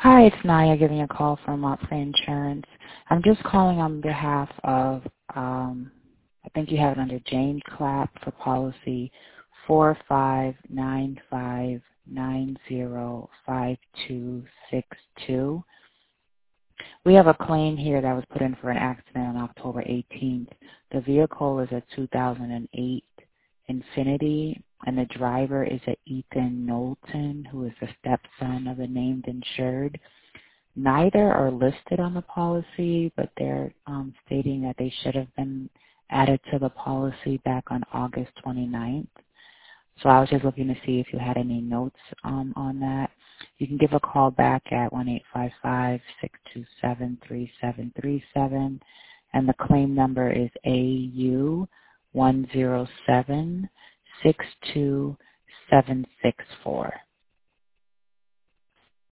Hi, it's Naya giving a call from Opry Insurance. I'm just calling on behalf of, I think you have it under Jane Clapp for policy 4595905262. We have a claim here that was put in for an accident on October 18th. The vehicle is a 2008 Infiniti, and the driver is a Ethan Knowlton, who is the stepson of the named insured. Neither are listed on the policy, but they're stating that they should have been added to the policy back on August 29th. So I was just looking to see if you had any notes on that. You can give a call back at 1-855-627-3737, and the claim number is AU10762764.